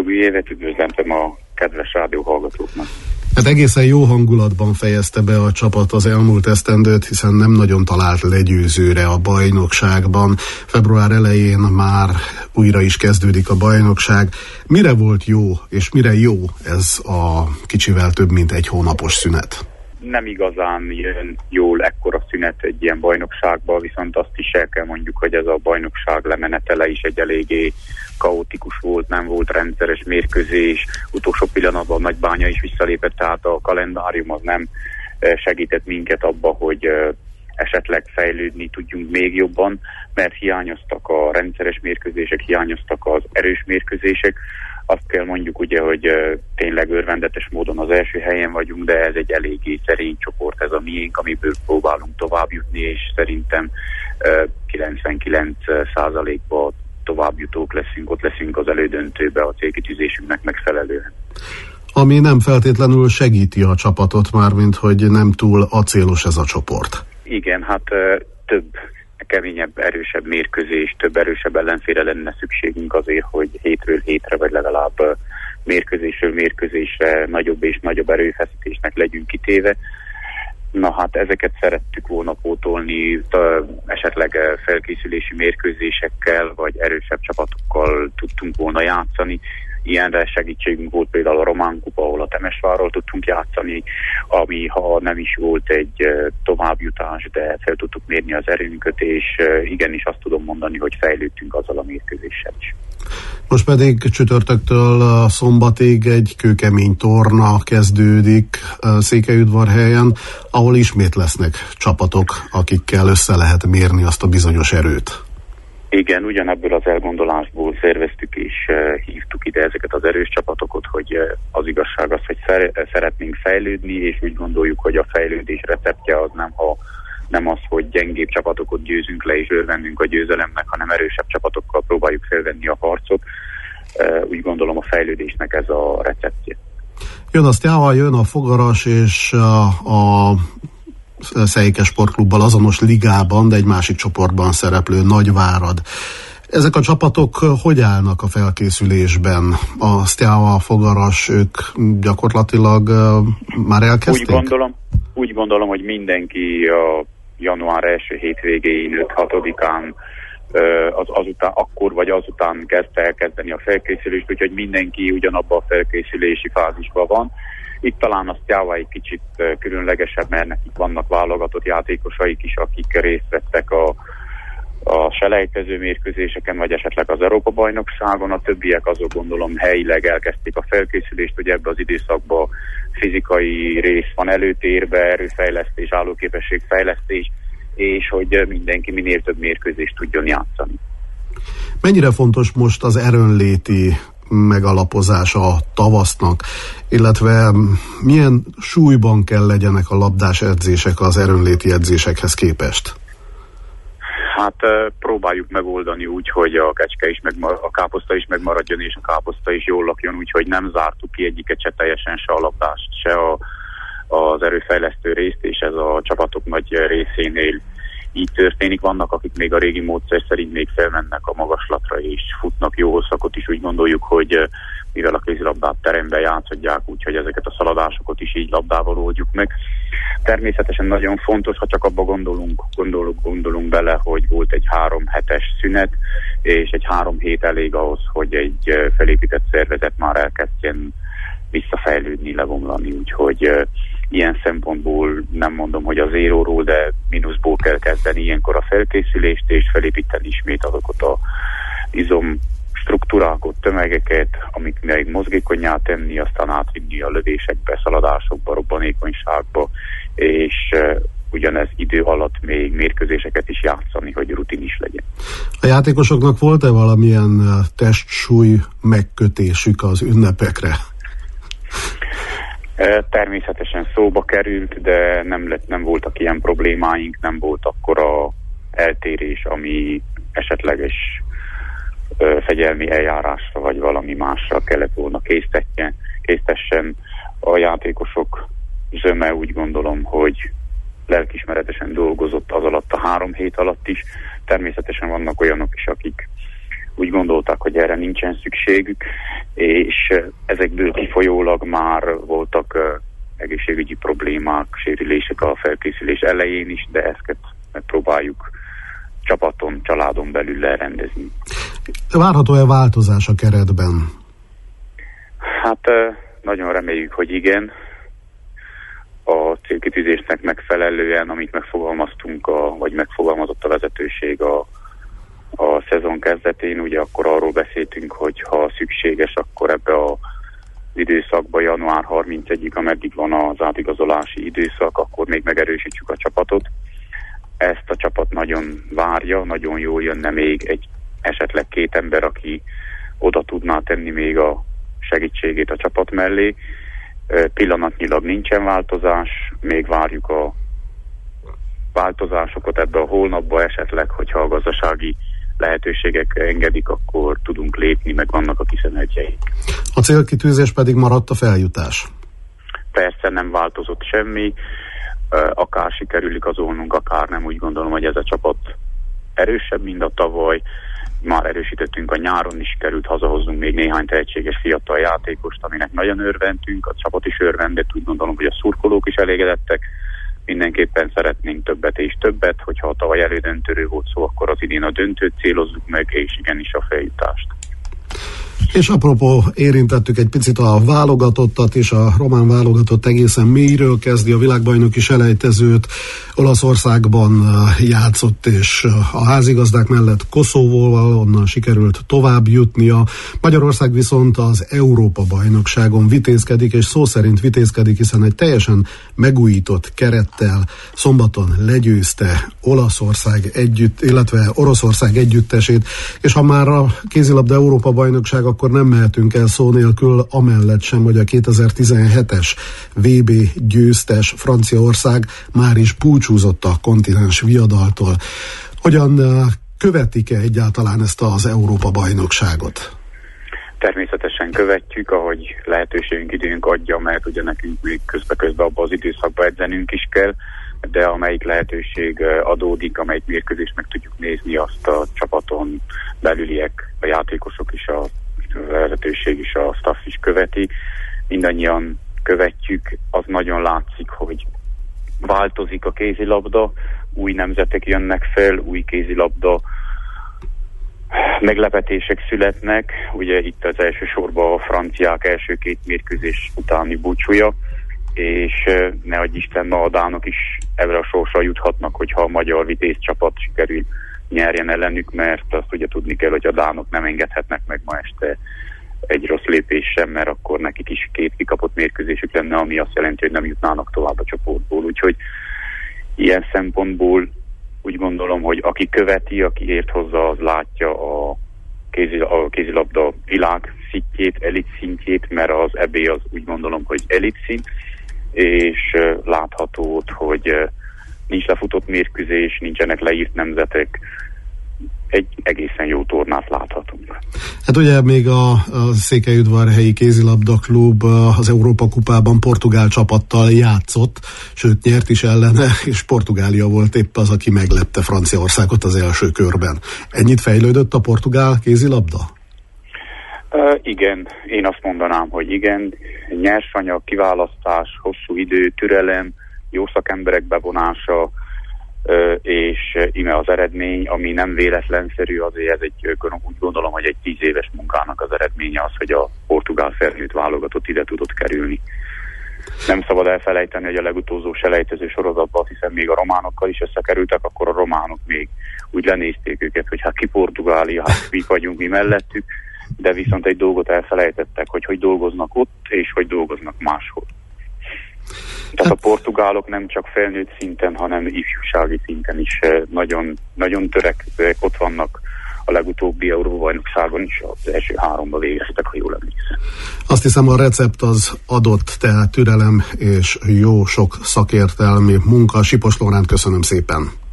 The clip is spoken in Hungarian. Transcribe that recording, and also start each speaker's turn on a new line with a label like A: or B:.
A: új évet, üdvözlentem a kedves rádióhallgatóknak.
B: Hát egészen jó hangulatban fejezte be a csapat az elmúlt esztendőt, hiszen nem nagyon talált legyőzőre a bajnokságban. Február elején már újra is kezdődik a bajnokság. Mire volt jó, és mire jó ez a kicsivel több mint egy hónapos szünet?
A: Nem igazán jön jól ekkora szünet egy ilyen bajnokságban, viszont azt is el kell mondjuk, hogy ez a bajnokság lemenetele is egy eléggé kaotikus volt, nem volt rendszeres mérkőzés, utolsó pillanatban Nagybánya is visszalépett, tehát a kalendárium az nem segített minket abba, hogy esetleg fejlődni tudjunk még jobban, mert hiányoztak a rendszeres mérkőzések, hiányoztak az erős mérkőzések. Azt kell mondjuk ugye, hogy tényleg örvendetes módon az első helyen vagyunk, de ez egy eléggé szerény csoport, ez a miénk, amiből próbálunk tovább jutni, és szerintem 99%-ban továbbjutók leszünk, ott leszünk az elődöntőbe a célkitűzésünknek megfelelően. Ami nem feltétlenül segíti a csapatot, mármint hogy nem túl acélos ez a csoport. Igen, hát több keményebb, erősebb mérkőzés, több erősebb ellenfélre lenne szükségünk azért, hogy hétről hétre, vagy legalább mérkőzésről mérkőzésre nagyobb és nagyobb erőfeszítésnek legyünk kitéve. Na hát ezeket szerettük volna pótolni, esetleg felkészülési mérkőzésekkel, vagy erősebb csapatokkal tudtunk volna játszani. Ilyenre segítségünk volt például a Román Kupa, ahol a Temesvárral tudtunk játszani, ami ha nem is volt egy továbbjutás, de fel tudtuk mérni az erőnket, és igenis azt tudom mondani, hogy fejlődtünk azzal a mérkőzéssel is. Most pedig csütörtöktől szombatig egy kőkemény torna kezdődik Székelyudvarhelyen, ahol ismét lesznek csapatok, akikkel össze lehet mérni azt a bizonyos erőt. Igen, ugyanebből az elgondolásból szerveztük és hívtuk ide ezeket az erős csapatokat, hogy az igazság az, hogy szeretnénk fejlődni, és úgy gondoljuk, hogy a fejlődés receptje az nem az, hogy gyengébb csapatokat győzünk le és örvendünk a győzelemnek, hanem erősebb csapatokkal próbáljuk felvenni a harcot. Úgy gondolom a fejlődésnek ez a receptje. Jön a Sztjával, jön a Fogaras és a Szejke Sportklubbal azonos ligában, de egy másik csoportban szereplő Nagyvárad. Ezek a csapatok hogy állnak a felkészülésben? A Sztjával, a Fogaras, ők gyakorlatilag már elkezdték? Úgy gondolom, hogy mindenki a január első hétvégéin, 5-6-án azután, akkor vagy azután kezdte elkezdeni a felkészülést, úgyhogy mindenki ugyanabban a felkészülési fázisban van. Itt talán a Sztjával egy kicsit különlegesebb, mert nekik vannak válogatott játékosaik is, akik részt vettek a selejtező mérkőzéseken, vagy esetleg az Európa-bajnokságon. A többiek azok gondolom helyileg elkezdték a felkészülést, hogy ebbe az időszakban fizikai rész van előtérbe, erőfejlesztés, állóképességfejlesztés, és hogy mindenki minél több mérkőzést tudjon játszani. Mennyire fontos most az erőnléti megalapozása a tavasznak, illetve milyen súlyban kell legyenek a labdás edzések az erőnléti edzésekhez képest? Hát próbáljuk megoldani úgy, hogy a kecske is a káposzta is megmaradjon, és a káposzta is jól lakjon, úgyhogy nem zártuk ki egyiket se teljesen, se a labdást, se az erőfejlesztő részt, és ez a csapatok nagy részénél így történik. Vannak, akik még a régi módszer szerint még felmennek a magaslatra és futnak jó hosszakot is. Úgy gondoljuk, hogy mivel a kézilabdát teremben játszhatják, úgyhogy ezeket a szaladásokat is így labdával oldjuk meg. Természetesen nagyon fontos, ha csak abba gondolunk bele, hogy volt egy 3 hetes szünet, és egy 3 hét elég ahhoz, hogy egy felépített szervezet már elkezdjen visszafejlődni, lebomlani, úgyhogy ilyen szempontból nem mondom, hogy a zéróról, de mínuszból kell kezdeni ilyenkor a felkészülést, és felépíteni ismét azokat a izom struktúrákat, tömegeket, amik még mozgékonnyá tenni, aztán átvinni a lövésekbe, szaladásokba, robbanékonyságba, és ugyanez idő alatt még mérkőzéseket is játszani, hogy rutin is legyen. A játékosoknak volt-e valamilyen testsúly megkötésük az ünnepekre? Természetesen szóba került, de nem voltak ilyen problémáink, nem volt akkora eltérés, ami esetleges fegyelmi eljárásra vagy valami másra kellett volna késztessen. A játékosok zöme úgy gondolom, hogy lelkiismeretesen dolgozott az alatt a 3 hét alatt is. Természetesen vannak olyanok is, akik
C: úgy gondolták, hogy erre nincsen szükségük, és ezekből kifolyólag már voltak egészségügyi problémák, sérülések a felkészülés elején is, de ezt megpróbáljuk csapaton, családon belül lerendezni.
B: Várható-e változás a keretben?
C: Hát nagyon reméljük, hogy igen. A célkitűzésnek megfelelően, amit megfogalmaztunk, vagy megfogalmazott a vezetőség a szezon kezdetén, ugye akkor arról beszéltünk, hogy ha szükséges, akkor ebbe az időszakban január 31-ig, ameddig van az átigazolási időszak, akkor még megerősítjük a csapatot. Ezt a csapat nagyon várja, nagyon jól jönne még esetleg 2 ember, aki oda tudná tenni még a segítségét a csapat mellé. Pillanatnyilag nincsen változás, még várjuk a változásokat ebbe a hónapba, esetleg, hogyha a gazdasági lehetőségek engedik, akkor tudunk lépni, meg vannak a kiszenedjeink.
B: A célkitűzés pedig maradt a feljutás?
C: Persze nem változott semmi, akár sikerül igazolnunk, akár nem. Úgy gondolom, hogy ez a csapat erősebb, mint a tavaly. Már erősítettünk a nyáron, is sikerült hazahozzunk még néhány tehetséges fiatal játékost, aminek nagyon örvendtünk, a csapat is örvendett, úgy gondolom, hogy a szurkolók is elégedettek. Mindenképpen szeretnénk többet és többet, hogyha a tavaly elődöntőről volt szó, akkor az idén a döntőt célozzuk meg, és igenis a feljutást.
B: És apropó, érintettük egy picit a válogatottat, és a román válogatott egészen mélyről kezdi a világbajnoki selejtezőt. Olaszországban játszott, és a házigazdák mellett Koszovóval onnan sikerült tovább jutnia. Magyarország viszont az Európa-bajnokságon vitézkedik, és szó szerint vitézkedik, hiszen egy teljesen megújított kerettel szombaton legyőzte Oroszország együttesét, és ha már a kézilabda Európa-bajnokság, akkor nem mehetünk el szó nélkül amellett sem, hogy a 2017-es VB győztes Franciaország már is búcsúzott a kontinens viadaltól. Hogyan követik-e egyáltalán ezt az Európa-bajnokságot?
C: Természetesen követjük, ahogy lehetőségünk, időnk adja, mert ugye nekünk még közbe-közbe abban az időszakban edzenünk is kell, de amelyik lehetőség adódik, amelyik mérkőzést meg tudjuk nézni, azt a csapaton belüliek, a játékosok is, a vezetőség is, a staff is követi. Mindannyian követjük, az nagyon látszik, hogy változik a kézilabda, új nemzetek jönnek fel, új kézilabda meglepetések születnek. Ugye itt az elsősorban a franciák első 2 mérkőzés utáni búcsúja, és ne adj Isten, ma a dánok is ebbre a sorsra juthatnak, hogyha a magyar vitéz csapat sikerül nyerjen ellenük, mert azt ugye tudni kell, hogy a dánok nem engedhetnek meg ma este egy rossz lépés sem, mert akkor nekik is 2 kikapott mérkőzésük lenne, ami azt jelenti, hogy nem jutnának tovább a csoportból. Úgyhogy ilyen szempontból úgy gondolom, hogy aki követi, aki ért hozzá, az látja a kézilabda világ szintjét, elit szintjét, mert az EB az úgy gondolom, hogy elit szint, és látható ott, hogy nincs lefutott mérkőzés, nincsenek leírt nemzetek, egy egészen jó tornát láthatunk.
B: Hát ugye még a Székelyudvarhelyi kézilabda klub az Európa kupában portugál csapattal játszott, sőt nyert is ellene, és Portugália volt épp az, aki meglepte Franciaországot az első körben. Ennyit fejlődött a portugál kézilabda?
C: Igen, én azt mondanám, hogy igen. Nyersanyag, kiválasztás, hosszú idő, türelem, jó szakemberek bevonása, és ime az eredmény, ami nem véletlenszerű, azért ez úgy gondolom, hogy egy 10 éves munkának az eredménye az, hogy a portugál felnőtt válogatott ide tudott kerülni. Nem szabad elfelejteni, hogy a legutolsó selejtező sorozatban, hiszen még a románokkal is összekerültek, akkor a románok még úgy lenézték őket, hogy hát ki Portugália, hát mi vagyunk mi mellettük, de viszont egy dolgot elfelejtettek, hogy dolgoznak ott, és hogy dolgoznak máshol. Tehát a portugálok nem csak felnőtt szinten, hanem ifjúsági szinten is nagyon, nagyon törekvőek, ott vannak a legutóbbi Európa-bajnokságon is, az első 3-ba végeztek, ha jól emlékszem.
B: Azt hiszem, a recept az adott, tehát türelem és jó sok szakértelmi munka. Sipos Lóránt, köszönöm szépen.